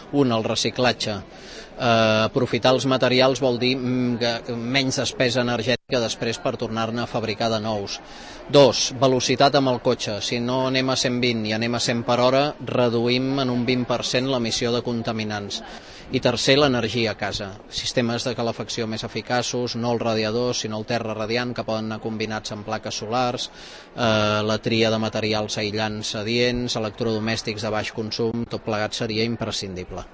Un, el reciclatge. Aprofitar els materials vol dir menys despesa energètica després per tornar-ne a fabricar de nous. 2, velocitat amb el cotxe. Si no anem a 120 i anem a 100 per hora, reduïm en un 20% l'emissió de contaminants. I tercer, l'energia a casa. Sistemes de calefacció més eficaços, no els radiadors, sinó el terra radiant, que poden anar combinats amb plaques solars, la tria de materials aïllants adients, electrodomèstics de baix consum, tot plegat seria imprescindible.